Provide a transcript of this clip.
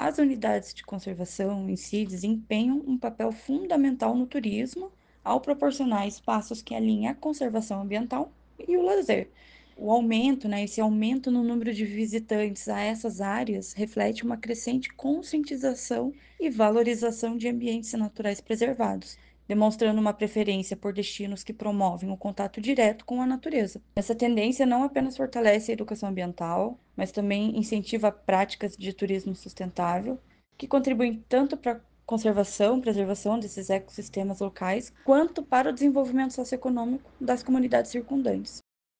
As unidades de conservação em si desempenham um papel fundamental no turismo, ao proporcionar espaços que alinhem a conservação ambiental e o lazer. Esse aumento no número de visitantes a essas áreas reflete uma crescente conscientização e valorização de ambientes naturais preservados, demonstrando uma preferência por destinos que promovem o contato direto com a natureza. Essa tendência não apenas fortalece a educação ambiental, mas também incentiva práticas de turismo sustentável, que contribuem tanto para a conservação, preservação desses ecossistemas locais, quanto para o desenvolvimento socioeconômico das comunidades circundantes.